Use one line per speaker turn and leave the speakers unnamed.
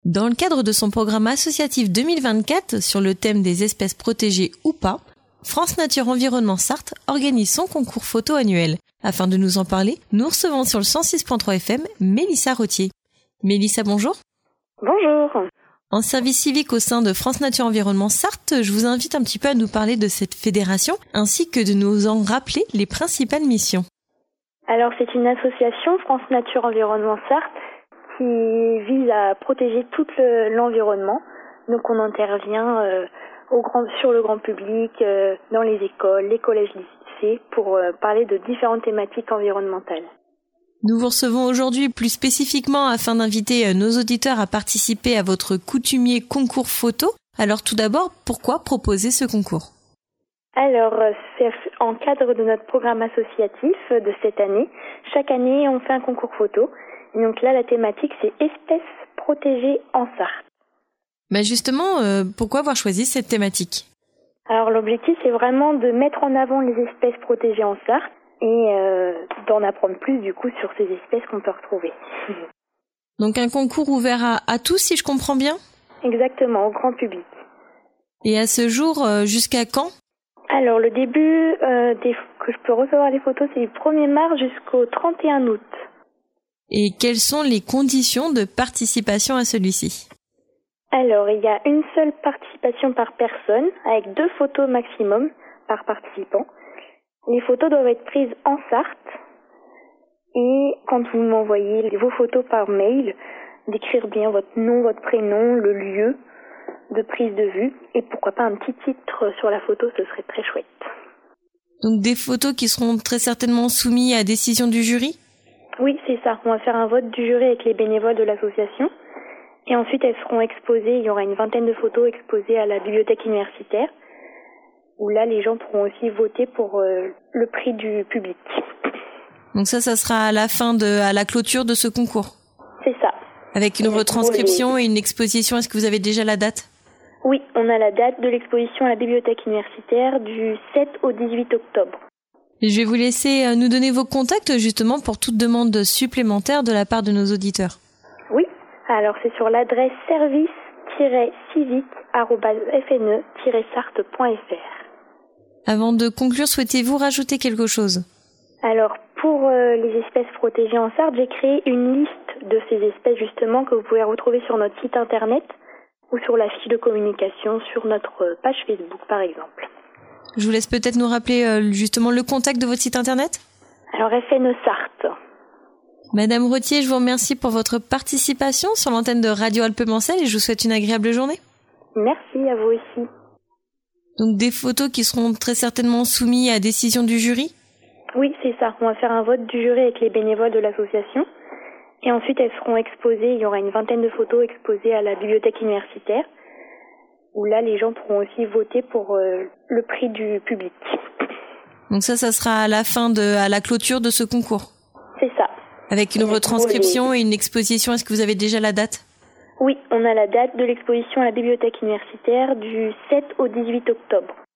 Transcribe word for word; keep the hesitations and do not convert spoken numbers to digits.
Dans le cadre de son programme associatif deux mille vingt-quatre sur le thème des espèces protégées ou pas, France Nature Environnement Sarthe organise son concours photo annuel. Afin de nous en parler, nous recevons sur le cent six point trois F M Mélissa Rottier. Mélissa, bonjour.
Bonjour.
En service civique au sein de France Nature Environnement Sarthe, je vous invite un petit peu à nous parler de cette fédération ainsi que de nous en rappeler les principales missions.
Alors c'est une association France Nature Environnement Sarthe qui vise à protéger tout le, l'environnement. Donc on intervient euh, au grand, sur le grand public, euh, dans les écoles, les collèges, lycées, pour euh, parler de différentes thématiques environnementales.
Nous vous recevons aujourd'hui plus spécifiquement afin d'inviter nos auditeurs à participer à votre coutumier concours photo. Alors tout d'abord, pourquoi proposer ce concours ?
Alors, c'est en cadre de notre programme associatif de cette année. Chaque année, on fait un concours photo. Et donc là, la thématique, c'est espèces protégées en Sarthe.
Bah justement, euh, pourquoi avoir choisi cette thématique ?
Alors, l'objectif, c'est vraiment de mettre en avant les espèces protégées en Sarthe et euh, d'en apprendre plus, du coup, sur ces espèces qu'on peut retrouver.
Donc, un concours ouvert à, à tous, si je comprends bien ?
Exactement, au grand public.
Et à ce jour, euh, jusqu'à quand ?
Alors, le début euh, des, que je peux recevoir les photos, c'est du premier mars jusqu'au trente et un août.
Et quelles sont les conditions de participation à celui-ci ?
Alors, il y a une seule participation par personne, avec deux photos maximum par participant. Les photos doivent être prises en Sarthe. Et quand vous m'envoyez vos photos par mail, d'écrire bien votre nom, votre prénom, le lieu de prise de vue, et pourquoi pas un petit titre sur la photo, ce serait très chouette.
Donc des photos qui seront très certainement soumises à décision du jury ?
Oui, c'est ça. On va faire un vote du jury avec les bénévoles de l'association. Et ensuite, elles seront exposées. Il y aura une vingtaine de photos exposées à la bibliothèque universitaire, où là, les gens pourront aussi voter pour euh, le prix du public.
Donc ça, ça sera à la fin de, à la clôture de ce concours ?
C'est ça.
Avec une retranscription et une exposition. Est-ce que vous avez déjà la date ?
Oui, on a la date de l'exposition à la bibliothèque universitaire du sept au dix-huit octobre.
Je vais vous laisser nous donner vos contacts justement pour toute demande supplémentaire de la part de nos auditeurs.
Oui, alors c'est sur l'adresse service tiret civique arobase f n e tiret sarthe point f r.
Avant de conclure, souhaitez-vous rajouter quelque chose ?
Alors pour euh, les espèces protégées en Sarthe, j'ai créé une liste de ces espèces justement que vous pouvez retrouver sur notre site internet ou sur la fiche de communication sur notre page Facebook par exemple.
Je vous laisse peut-être nous rappeler euh, justement le contact de votre site internet ?
Alors F N E Sarthe.
Madame Rottier, je vous remercie pour votre participation sur l'antenne de Radio Alpes-Mancel et je vous souhaite une agréable journée.
Merci, à vous aussi.
Donc des photos qui seront très certainement soumises à décision du jury ?
Oui, c'est ça. On va faire un vote du jury avec les bénévoles de l'association. Et ensuite, elles seront exposées. Il y aura une vingtaine de photos exposées à la bibliothèque universitaire, où là, les gens pourront aussi voter pour euh, le prix du public. Donc
ça, ça sera à la fin de, à la clôture de ce concours ?
C'est ça.
Avec une retranscription et une exposition. Est-ce que vous avez déjà la date ?
Oui, on a la date de l'exposition à la bibliothèque universitaire du sept au dix-huit octobre.